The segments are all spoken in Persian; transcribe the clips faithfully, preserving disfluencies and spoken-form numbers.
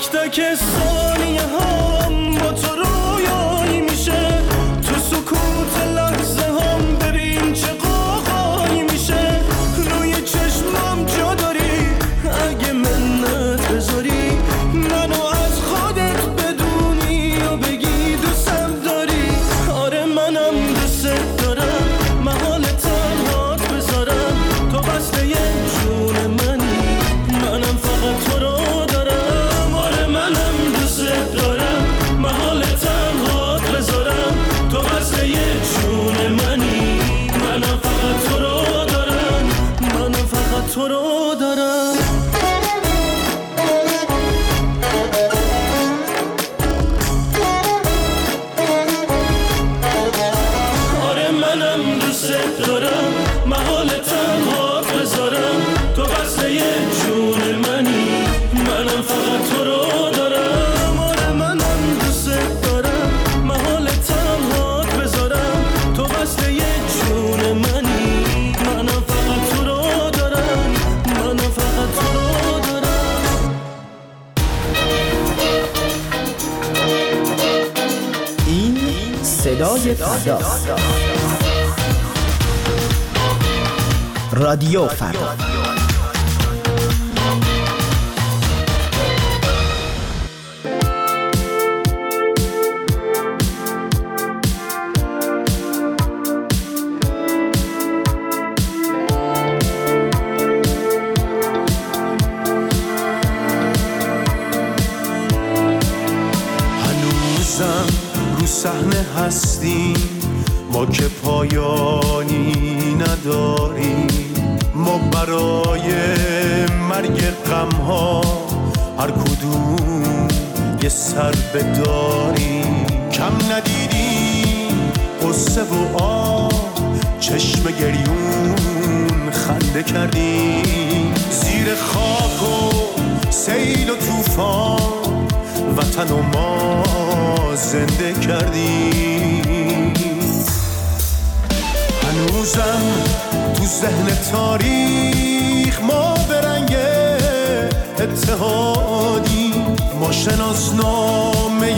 تک تک ثانیه هم با تو رویایی میشه، تو سکوت لحظه هم ببین چه قاقایی میشه. روی چشمم جا داری اگه منت بذاری، منو از خودت بدونی و بگی دوستم داری. آره منم دوست دارم، محال تنهات بذارم، تو بسته یه جون منی، منم فقط تو رو دارم. آره منم دوست دارم، محال تنهات بذارم، تو بسته یه جون منی، منم فقط تو رو دارم، منم فقط تو رو دارم. آره منم دوست دارم، محال تنهات بذارم، تو بسته یه جون منی، منم فقط تو رو دارم. آره منم دوست دارم، محال تنهات بذارم، تو بسته یه جون منی، منم فقط تو رو دارم، منم فقط تو رو دارم. این صدای فردا، رادیو فردا. هنوزم رو صحنه هستیم ما که پایانی نداریم، ما برای مرگ غم‌ها هر کدوم یه سر بداریم. کم ندیدیم قصه و آه، چشم گریون خنده کردیم، زیر خاک و سیل و طوفان وطن و ما زنده کردیم. هنوزم تو ذهن تاریخ ما به رنگ اتحادی، ما شناسنامه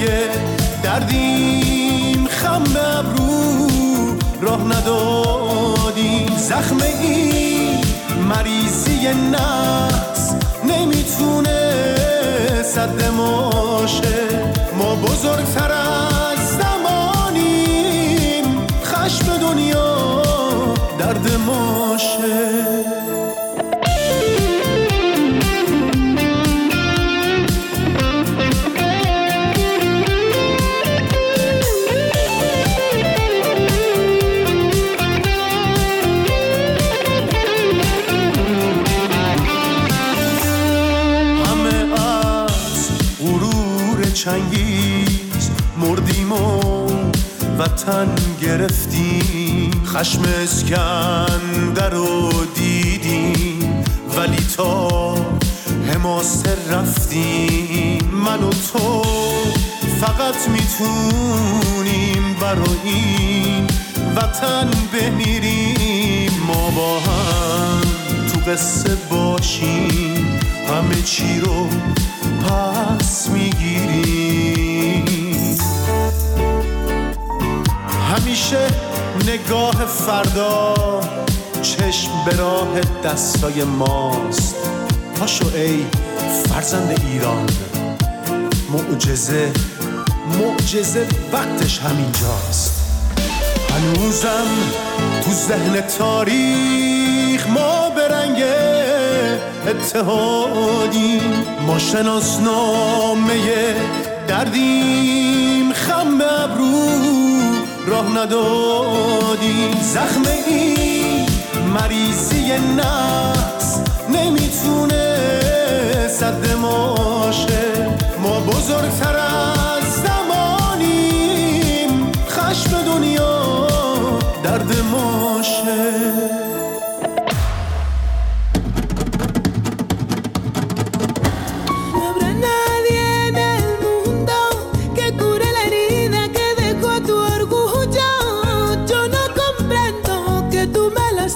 دردیم، خم ابرو راه ندادیم. زخم این مریضی نفس نمیتونه سد ماشه، ما بزرگتر از زمانیم، خشم دنیا درد ماشه. چنگیز مردیم و وطن گرفتیم، خشم اسکندر رو دیدیم ولی تا حماسه رفتیم. من و تو فقط میتونیم برای این وطن بمیریم، ما با هم تو قصه باشیم، همه چی رو پس میگیریم. همیشه نگاه فردا چشم به راه دستای ماست. پاشو ای فرزند ایران، معجزه معجزه وقتش همینجاست. هنوزم تو ذهن تاریخ ما به رنگ اتحادیم، ما شناسنامه دردیم، خم ابرو راه ندادیم. زخم این مریضی نفس نمیتونه سد ماشه، ما بزرگتر از زمانیم، خشم دنیا درد ماشه.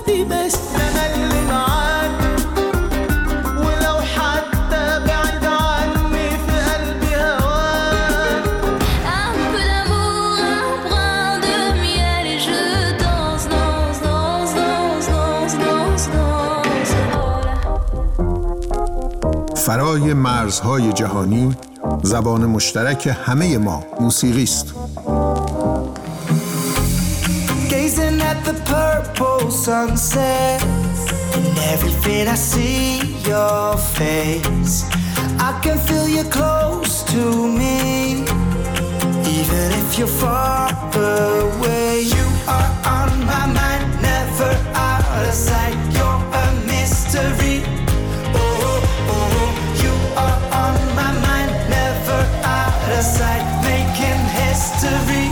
أنا اللي معاك ولو حتى بعيد عنك فرای مرزهای جهانی زبان مشترک همه ما موسیقی است. Gazing at the purple sunset, in everything I see your face. I can feel you close to me, even if you're far away. You are on my mind, never out of sight. You're a mystery. Oh, oh, oh. You are on my mind, never out of sight, making history.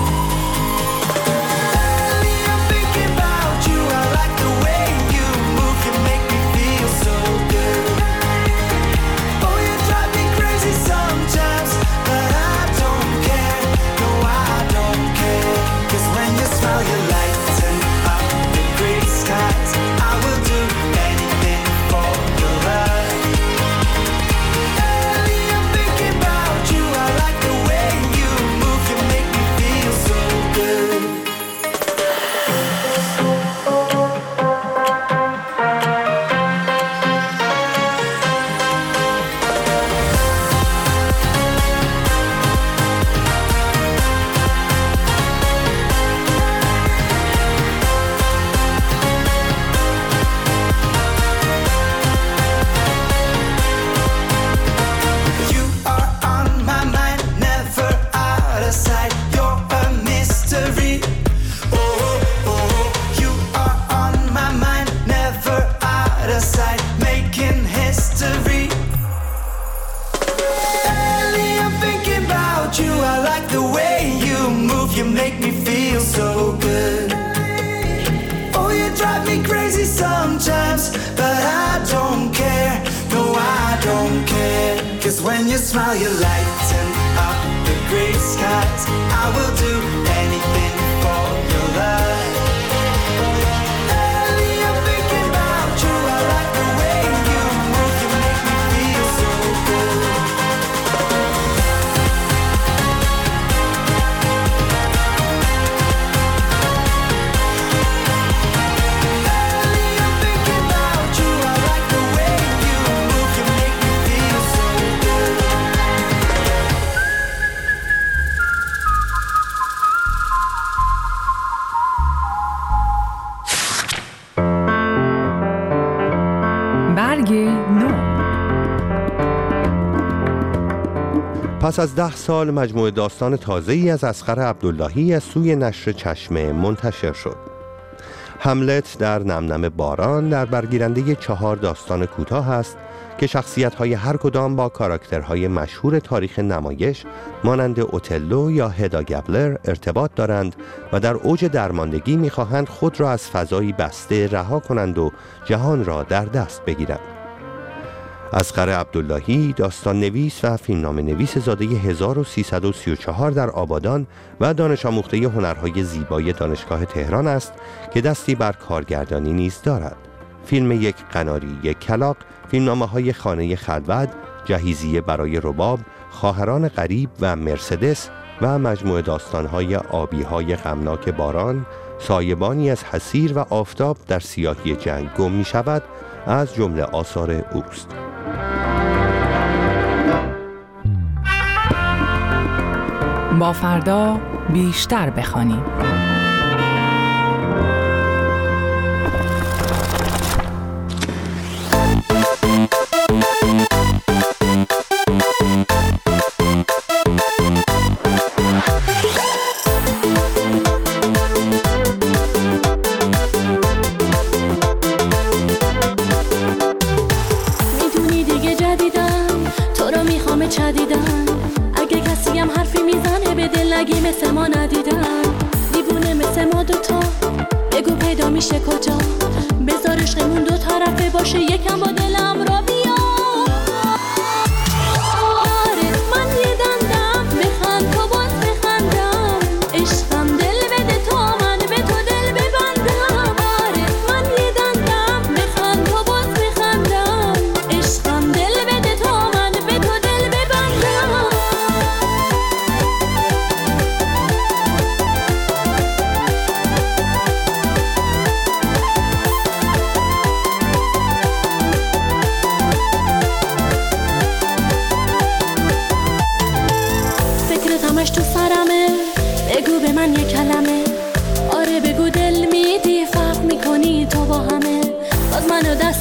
When you smile, you lighten up the gray skies. I will do anything for your love. Ellie, I'm thinking about you. I like the way you move. You make me feel so good. Ellie, I'm thinking about you. I like the way you move. You make me feel so good. برگ نو. پس از ده سال مجموعه داستان تازه‌ای از اصغر عبداللهی از سوی نشر چشمه منتشر شد. هملت در نمنم باران در برگیرنده چهار داستان کوتاه است که شخصیت‌های هر کدام با کاراکترهای مشهور تاریخ نمایش مانند اوتلو یا هدا گبلر ارتباط دارند و در اوج درماندگی می‌خواهند خود را از فضایی بسته رها کنند و جهان را در دست بگیرند. اصغر عبداللهی داستان نویس و فیلمنامه نویس زاده هزار و سیصد و سی و چهار در آبادان و دانش آموخته هنرهای زیبای دانشگاه تهران است که دستی بر کارگردانی نیز دارد. فیلم یک قناری یک کلاغ، فیلمنامه‌های خانه خلوت، جهیزیه برای رباب، خواهران غریب و مرسدس و مجموعه داستان‌های آبی‌های غمناک باران، سایبانی از حسیر و آفتاب در سیاهی جنگ گم می‌شود از جمله آثار اوست. با فردا بیشتر بخوانیم. میدونی دیگه جدیدم تو رو میخوام چدیدم، اگه کسی هم حرفی میزنه به دل نگی مثل ما ندیدم، دیوونه مثل ما دوتا بگو پیدا میشه کجا، بذار عشقمون دو طرفه باشه یکم با دلم را بیا. آره من یه دندم بخند تو باز بخندم، عشقم دل بده تا من به تو دل ببندم. آره من یه دندم بخند تو باز بخندم، عشقم دل بده تا من به تو دل ببندم.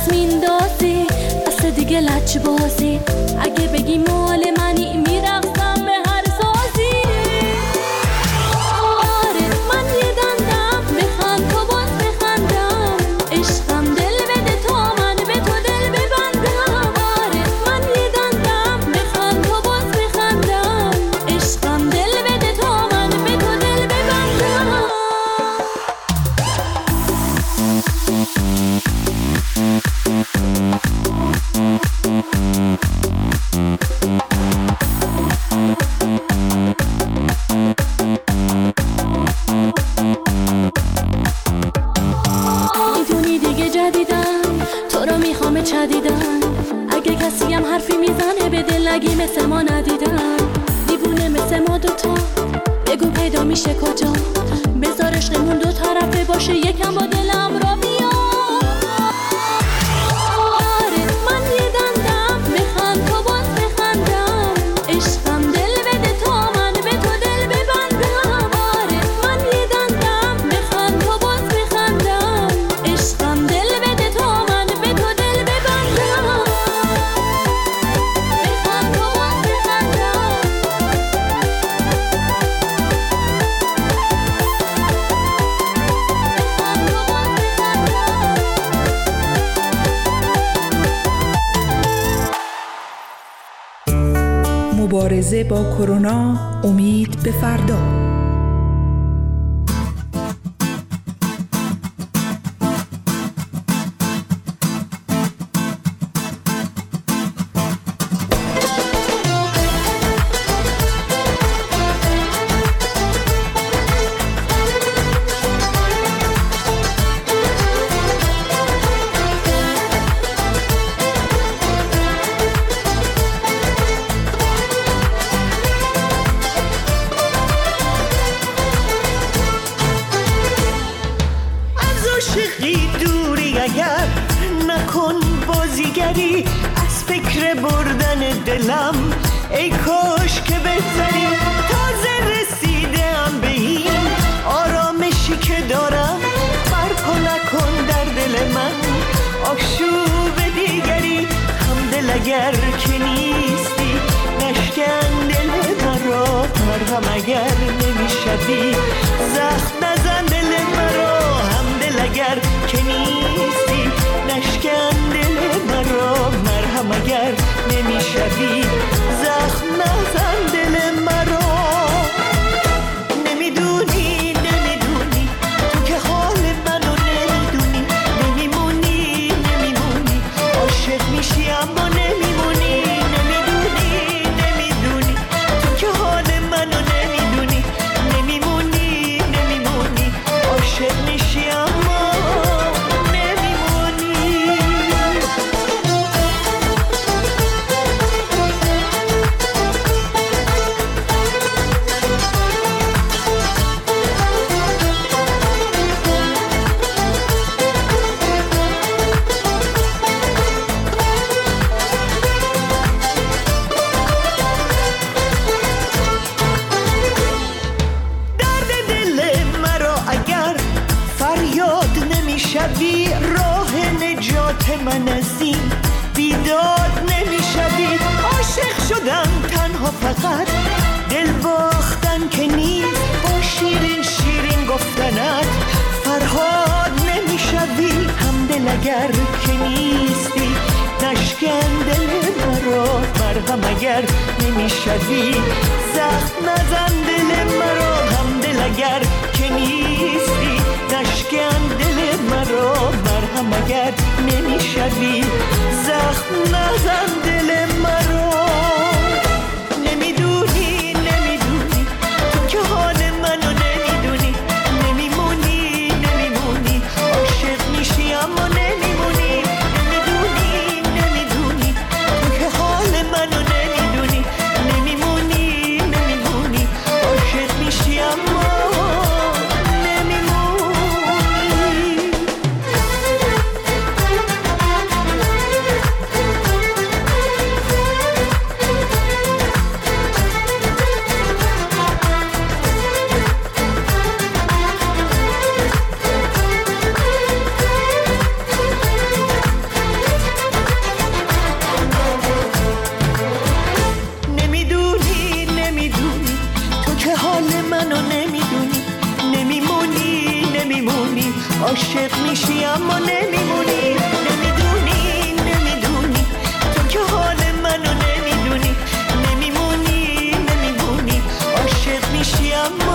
دست میندازی دست دیگه لچ بازی اگه بگی مال منی میرقصم به هر سازی آره من یه دندم بخند تو باز بخندم عشقم دل بده تا من به تو دل ببندم آره من یه دندم بخند تو باز بخندم عشقم دل بده تا من به تو دل ببندم میدونی دیگه جدیدن تو رو میخوام چدیدن اگه کسی هم حرفی میزنه به دل نگی مثل ما ندیدن دیوونه مثل ما دوتا بگو پیدا میشه کجا بذار عشقمون دو طرفه باشه یکم با دلم را بیا آره من یه دندم بخند تو باز بخندم عشقم دل بده تا من به تو دل ببندم آره من یه دندم بخند تو باز بخندم عشقم دل بده تا من به تو دل ببندم بخند تو باز بخندم مبارزه با کرونا، امید به فردا. عاشقی دوری اگر نکن بازیگری از فکر بردن دلم ای کاش که بهتری تازه رسیدم به این آرامشی که دارم برپا نکن در دل من آشوب دیگری هم دل اگر که نیستی نشکن دل مرا مرهم اگر نمیشدی زخم نزن دل مرا اگر که نیستی نشکن دل مرا مرهم اگر نمیشوی زخم نزن دل مرا نمیدونی نمیدونی تو که حال منو نمیدونی نمیمونی نمیمونی عاشق میشی اما نمیمونی نمیدونی نمیدونی تو که حال منو نمیدونی نمیمونی نمیمونی عاشق میشی اما شبی راه نجات من از این بیداد نمیشوی عاشق شدم تنها فقط دل باختن که نیست با شیرین شیرین گفتنت فرهاد نمیشوی هم دل اگر که نیستی نشکن دل مرا مرهم اگر نمیشوی زخم نزن دل مرا هم دل اگر که نیستی نشکن دل مرا مرهم اگر نمیشوی زخم نزن دل مرا نمیدونی نمیدونی تو که حال منو نمیدونی نمیمونی نمیمونی عاشق میشی اما نمیمونی نمیدونی نمیدونی تو که حال منو نمیدونی نمیمونی نمیمونی عاشق میشی اما عاشق میشی اما نمیمونی، نمیدونی نمیدونی تو که حال منو نمیدونی، نمیمونی نمیمونی عاشق میشی اما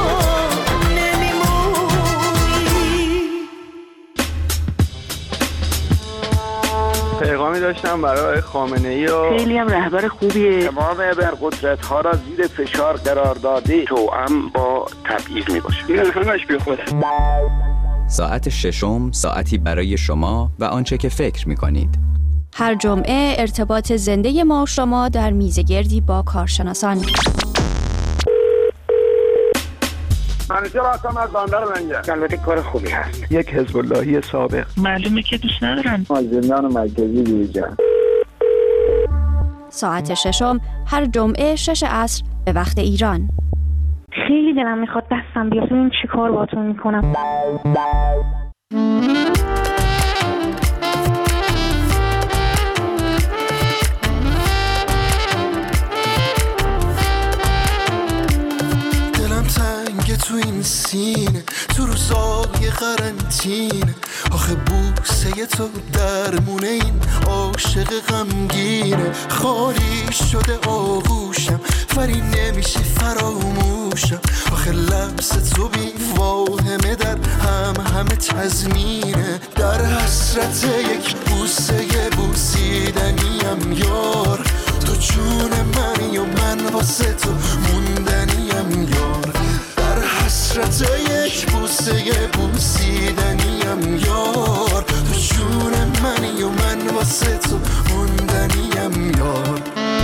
پیغامی داشتم برای خامنه‌ای و خیلی هم رهبر خوبیه. تمام ابرقدرت ها را زیر فشار قرار داده توأم با تبعیض میباشه. این همش بی خوده. ساعت ششم ساعتی برای شما و آنچه که فکر میکنید. هر جمعه ارتباط زنده ما و شما در میزگردی با کارشناسان. منیجر هستم از بندر منگه. البته کار خوبی هست. یک حزب اللهی سابق. معلومه که دوست ندارن. از زندان مرکزی دیجان. ساعت ششم هر جمعه شش عصر به وقت ایران. خیلی دلم میخواد دستم بیاد ببینم چی کار باهاتون میکنم. تو این سینه تو روزای قرنطینه، آخه بوسه تو درمونه این عاشق غمگینه. خالی شده آغوشم ولی نمیشه فراموشم، آخه لمس تو بی واهمه در هم همه تضمینه. در حسرت یک بوسه بوسیدنیم یار، تو جون منی و من واسه تو موندنیم یار. حسرت یک بوسه بوسیدنیم یار، تو جون منی و من واسه تو موندنیم یار.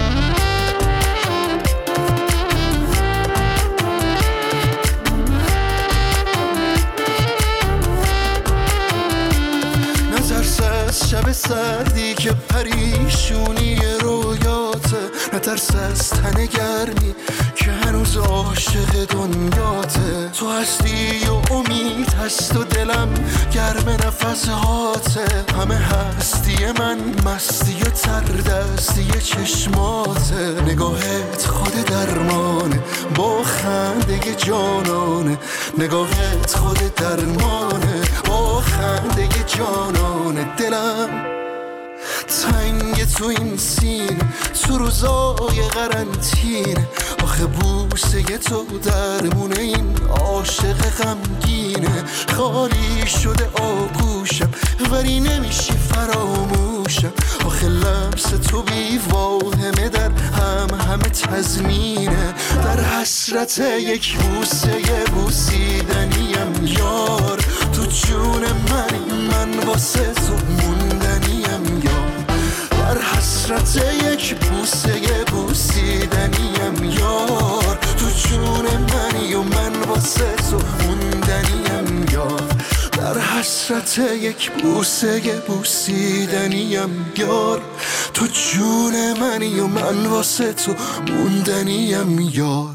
نترس از شب سردی که پریشونی رویاته، نترس از تن گرمی که هنوز عاشق دنیاته. تو هستی و امید هست و دلم گرم نفس هاته، همه هستی من مستی و تردستی چشماته. نگاهت خود درمانه با خنده جانانه، نگاهت خود درمانه با خنده جانانه. دلم تنگ تو این سینه تو روزای قرنطینه، آخه بوسه تو درمونه این عاشق غمگینه. خالی شده آغوشم ولی نمیشه فراموشم، آخه لمس تو بی واهمه در هم همه تضمینه. در حسرت یک بوسه بوسیدنیم یار، تو جون منی من واسه تو موندنیم یار. در حسرت یک بوسه بوسیدنیم یار، تو جون منی و من واسه تو موندنیم یار. در حسرت یک بوسه بوسیدنیم یار، تو جون منی و من واسه تو موندنیم یار.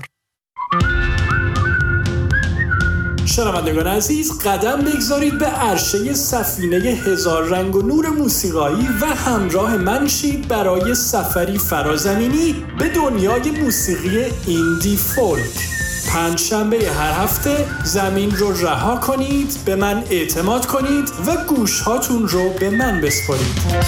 شنوندگان عزیز، قدم بگذارید به عرشه سفینه هزار رنگ و نور موسیقایی و همراه من شید برای سفری فرازمینی به دنیای موسیقی ایندی فولک. پنج شنبه هر هفته زمین رو رها کنید، به من اعتماد کنید و گوشهاتون رو به من بسپارید.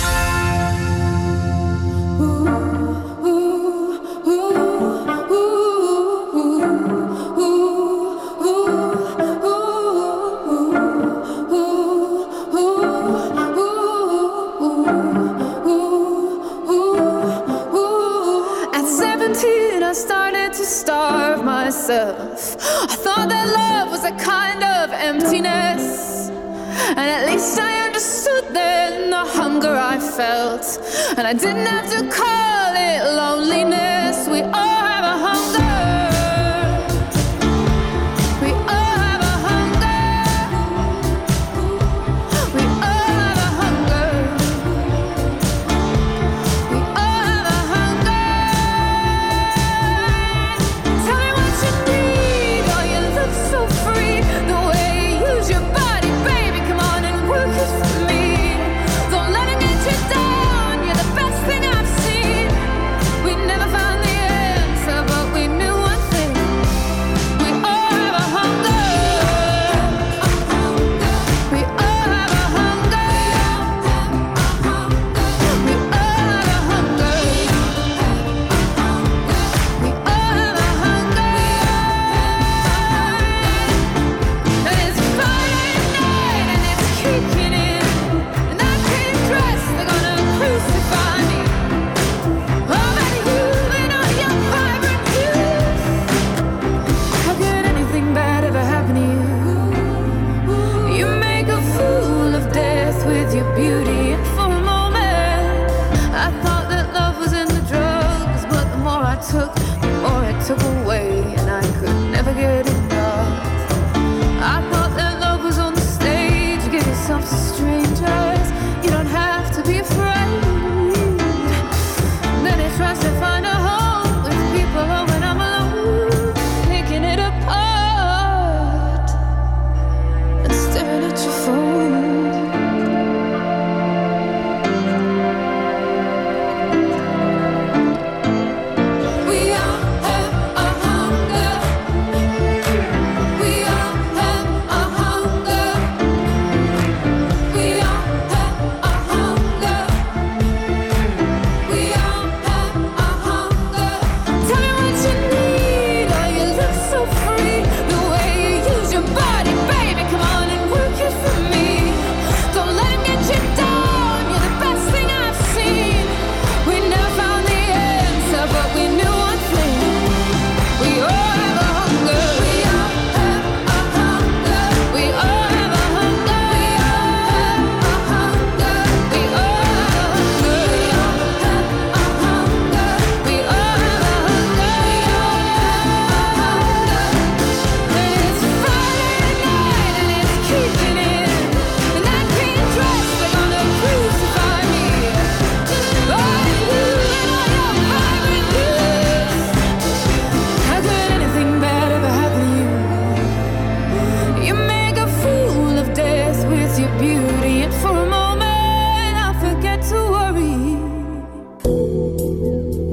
I thought that love was a kind of emptiness, and at least I understood then the hunger I felt, and I didn't have to call it loneliness. We all have a hunger. We all have a hunger. We all have a hunger. We all have a hunger. Tell me what you need. Oh, you look so free. The way you use your body, baby. Come on and work it for me. Don't let it get you down. You're the best thing I've seen.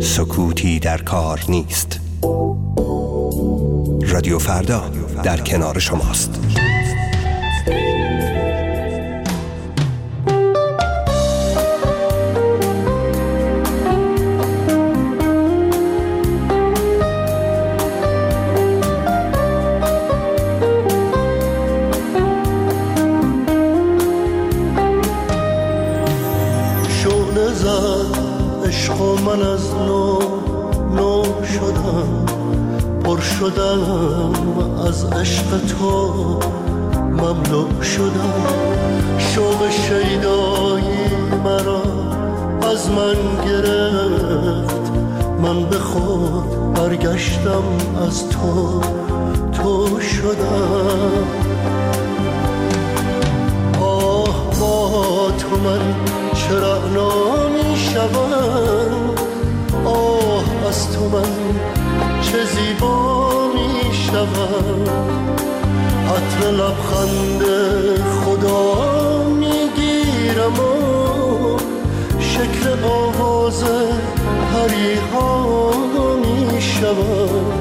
سکوتی در کار نیست. رادیو فردا در کنار شماست. من از نو نو شدم، پر شدم از عشق تو، مملو شدم. شوق شیدایی مرا از من گرفت، من به خود برگشتم از تو، تو شدم. آه با تو من چرا نمی شدم، آه از تو من چه زیبا می شدم. عطر لبخند خدا می گیرم و شکل آواز پریها می شدم.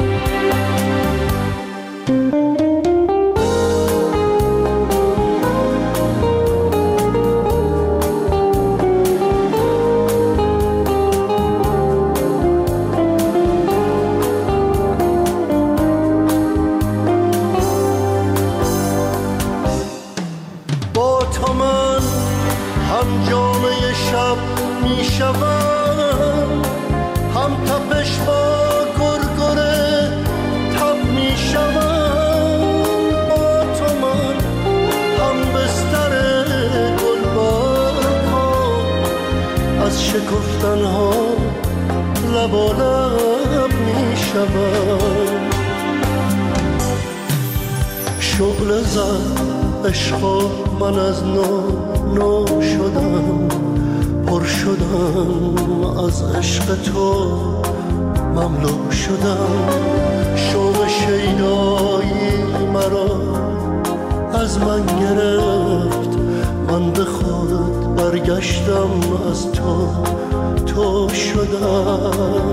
شکفتنها لب و لب می شود. شعله زد عشق من از نو نو شدم، پر شدم از عشق تو، مملو شدم. شوق شیدایی مرا از من گرفت، من به خود برگشتم از تو، تو شدم.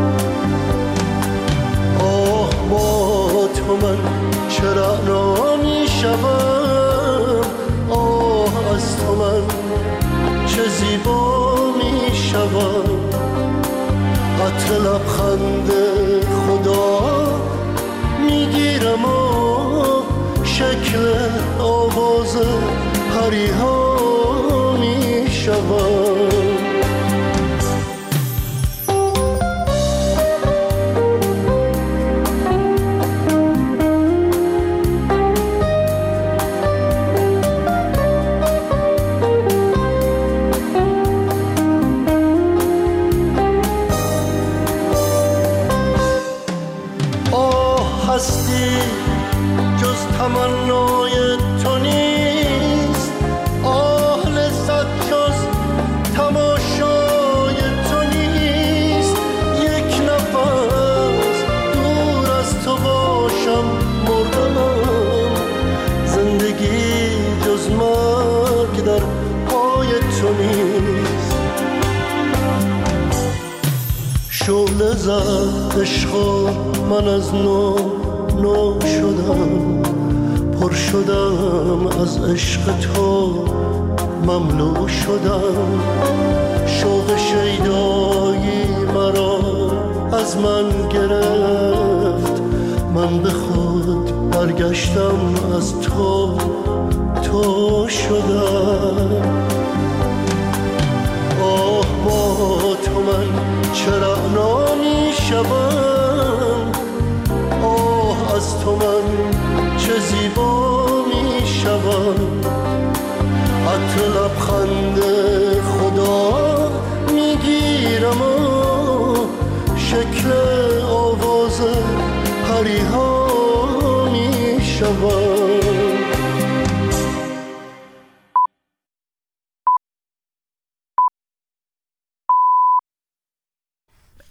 آه با تو من چرا نمی شدم، آه از تو من چه زیبا می شدم. عطر لبخند خدا می گیرم و شکل آواز پریها می شدم. تمنای تو نیست، آه لذت جز تماشای تو نیست. یک نفس دور از تو باشم مردم، زندگی جز مرگ در پای تو نیست. شعله زد عشق من از نو نو شدم، پر شدم از عشق تو، مملو شدم. شوق شیدایی مرا از من گرفت، من به خود برگشتم از تو، تو شدم. آه با تو من چرا نمی شدم، آه از تو من چه زیبا می شود. عطر لبخند خدا می گیرم و شکل آواز پریها می شود.